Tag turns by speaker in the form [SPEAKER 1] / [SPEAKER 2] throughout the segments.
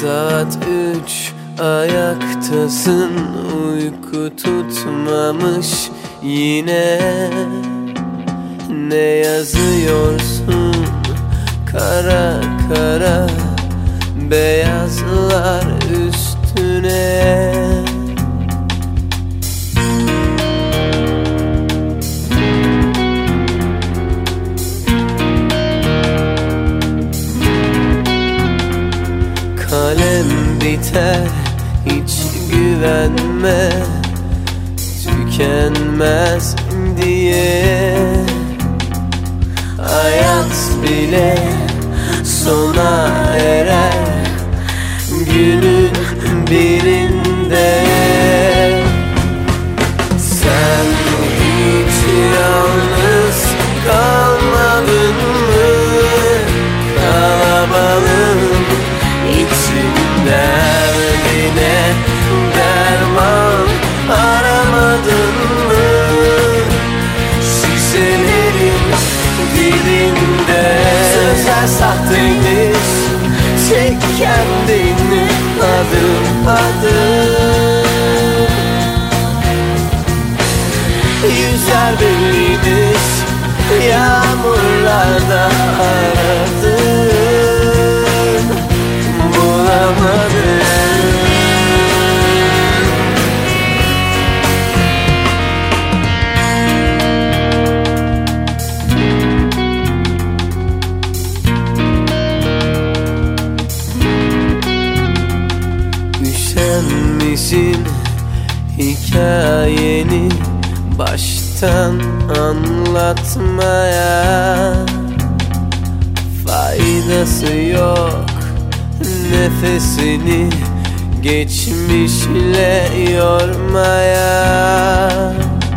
[SPEAKER 1] Saat 3, ayaktasın, uyku tutmamış yine. Ne yazıyorsun kara kara beyazlar üstüne? Kalem biter, hiç güvenme, tükenmez diye. Hayat bile sona erer günün birinde. Sen hiç yalnız kalmadın mı? Kalabalığın içinde derdine derman aramadın mı? Şişelerin dibinde sözler sahteymiş, çek kendini adım adım. Yüzler belliymiş, yağmurlarda aradım, bulamadım. Üşenmişsin hikayeni baştan anlatmaya. Faydası yok nefesini geçmişle yormaya.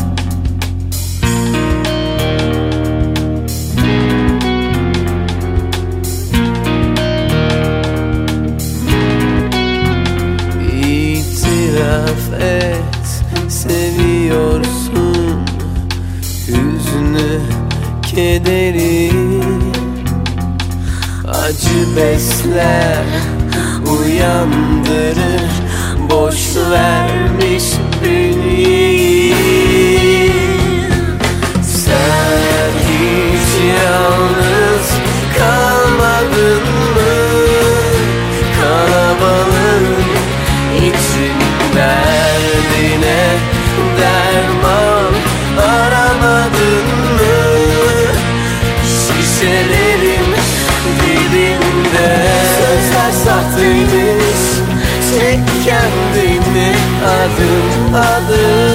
[SPEAKER 1] İtiraf et, seviyorsun hüznü, kederi. Acı besler, uyandırır, boş vermiş beni. Sen hiç yalnız kalmadın mı? Kalabalığın için derdine derman aramadın mı? Şişelerin dibinde sözler sahteymiş, çek kendini adım adım.